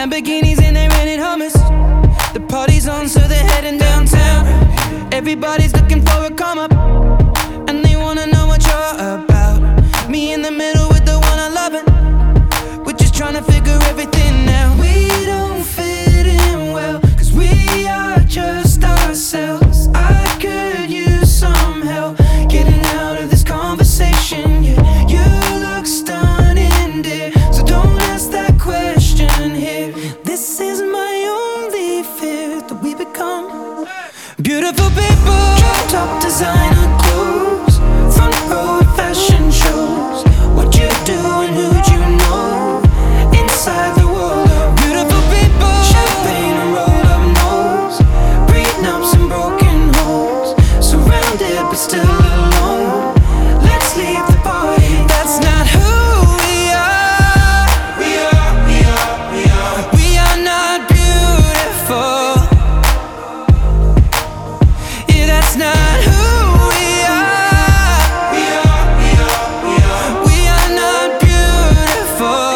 Lamborghinis and they rented hummus. The party's on, so they're heading downtown. Everybody's looking for a come up, and they wanna know what you're about. Me in the middle with the one I love it. We're just trying to figure everything out. We don't fit in well, cause we are just ourselves. I could use some help getting out of this conversation. Yeah, you look stunning, dear, so don't ask that question here. This is my only fear, that we become beautiful people. Drop top designer clothes, front row at fashion shows. What you do and who'd you know? Inside the world of beautiful people. Champagne and rolled up nose, prenups and broken homes. Surrounded but still alone. Let's leave the party. That's not who we are. We are not beautiful. Yeah, that's not who we are. We are not beautiful.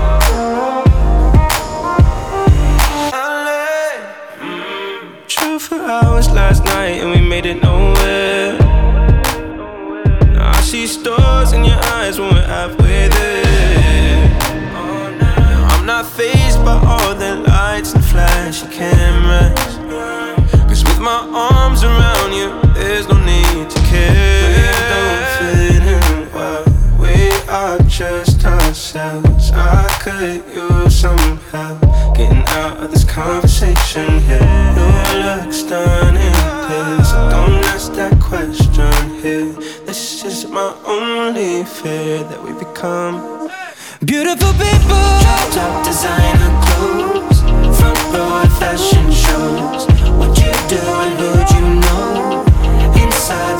Drove for hours last night and we made it nowhere. Now I see stars in your eyes when we're halfway there. Now I'm not fazed by all the lights and flashy cameras, cause with my arms around you, there's no need to care. We don't fit in well, we are just ourselves. I could use some help getting out of this conversation here. You look stunning, dear, so don't ask that question here. This is my only fear, that we become beautiful people. Drop top designer clothes, front row at fashion shows. What you do and who'd you know? Inside